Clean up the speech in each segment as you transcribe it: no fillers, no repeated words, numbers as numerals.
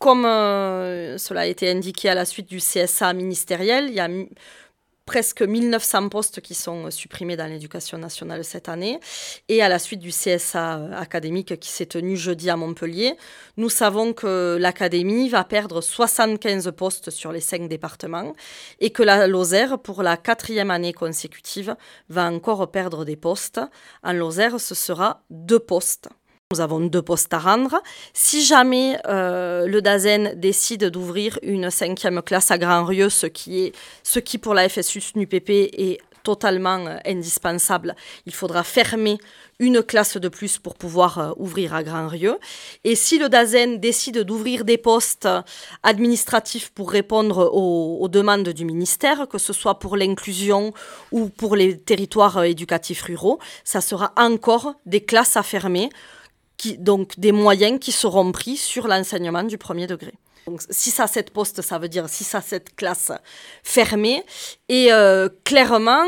comme cela a été indiqué à la suite du CSA ministériel, il y a presque 1900 postes qui sont supprimés dans l'éducation nationale cette année. Et à la suite du CSA académique qui s'est tenu jeudi à Montpellier, nous savons que l'académie va perdre 75 postes sur les 5 départements et que la Lozère, pour la 4e année consécutive, va encore perdre des postes. En Lozère, ce sera 2 postes. Nous avons 2 postes à rendre. Si jamais le DAZEN décide d'ouvrir une 5e classe à Grand-Rieu, ce qui pour la FSU SNUPP est totalement indispensable, il faudra fermer une classe de plus pour pouvoir ouvrir à Grand-Rieu. Et si le DAZEN décide d'ouvrir des postes administratifs pour répondre aux demandes du ministère, que ce soit pour l'inclusion ou pour les territoires éducatifs ruraux, ça sera encore des classes à fermer, donc des moyens qui seront pris sur l'enseignement du premier degré. Donc 6 à 7 postes, ça veut dire 6 à 7 classes fermées. Et clairement,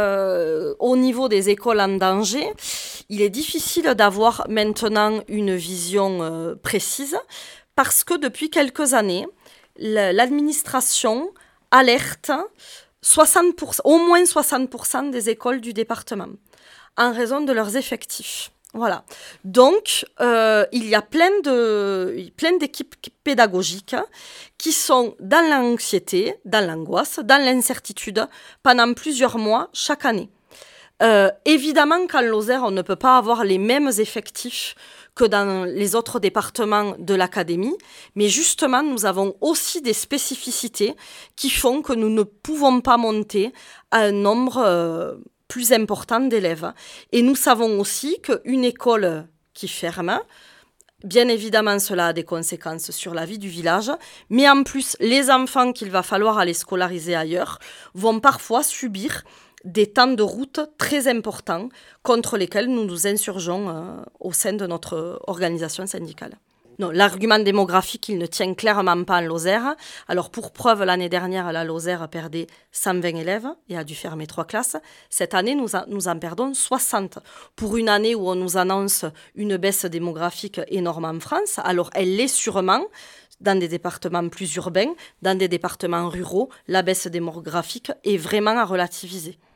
au niveau des écoles en danger, il est difficile d'avoir maintenant une vision précise parce que depuis quelques années, l'administration alerte 60%, au moins 60% des écoles du département en raison de leurs effectifs. Voilà. Donc, il y a plein d'équipes pédagogiques qui sont dans l'anxiété, dans l'angoisse, dans l'incertitude pendant plusieurs mois chaque année. Évidemment qu'en Lozère, on ne peut pas avoir les mêmes effectifs que dans les autres départements de l'académie, mais justement, nous avons aussi des spécificités qui font que nous ne pouvons pas monter à un nombre plus important d'élèves. Et nous savons aussi qu'une école qui ferme, bien évidemment, cela a des conséquences sur la vie du village, mais en plus, les enfants qu'il va falloir aller scolariser ailleurs vont parfois subir des temps de route très importants contre lesquels nous nous insurgeons au sein de notre organisation syndicale. Non, l'argument démographique, il ne tient clairement pas en Lozère. Alors, pour preuve, l'année dernière, la Lozère perdait 120 élèves et a dû fermer 3 classes. Cette année, nous en perdons 60. Pour une année où on nous annonce une baisse démographique énorme en France, alors elle l'est sûrement dans des départements plus urbains, dans des départements ruraux. La baisse démographique est vraiment à relativiser.